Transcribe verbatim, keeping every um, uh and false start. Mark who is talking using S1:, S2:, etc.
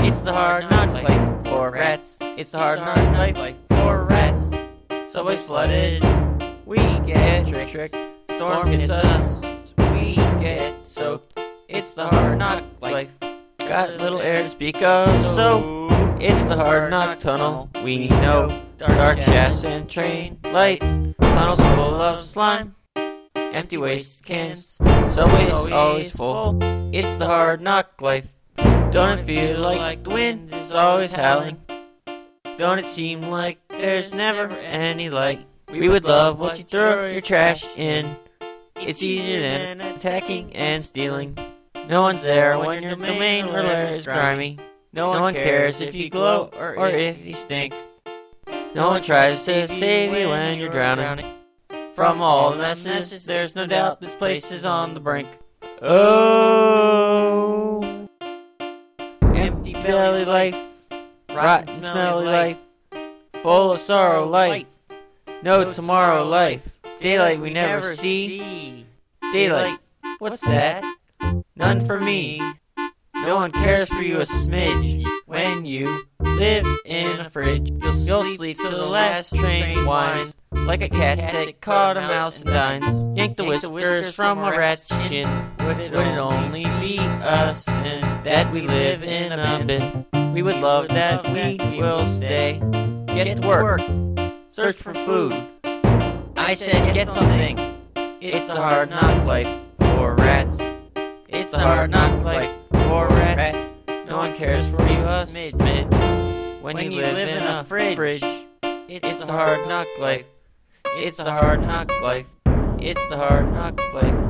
S1: It's the hard knock life for rats. It's the hard knock life for rats. Subway's flooded. We get tricked. Storm hits us. We get soaked. It's the hard knock life. Got little air to speak of, so it's the hard knock tunnel. We know dark shafts and train lights. Tunnels full of slime. Empty waste cans. Subway's always full. It's the hard knock life. Don't it feel like the wind is always howling? Don't it seem like there's never any light? We would love what you throw your trash in. It's easier than attacking and stealing. No one's there when your domain or lair is grimy. No one cares if you glow or if you stink. No one tries to save you when you're drowning. From all the messes, there's no doubt this place is on the brink. Oh, empty belly life, rotten smelly life, full of sorrow life, no tomorrow life, daylight we never see. Daylight, what's that? None for me. No one cares for you a smidge. When you live in a fridge, you'll, you'll sleep till the last train winds. Like a cat that caught a mouse and dines. Yank the whiskers from a rat's chin. Would it only be us and that we live in a bin? We would love that we will stay. Get to work. Search for food. I said get something. It's the hard knock life for rats. It's the hard knock life for rats. No one cares for you a smidge. When you live in a fridge, it's the hard knock life. It's the hard knock life. It's the hard knock life.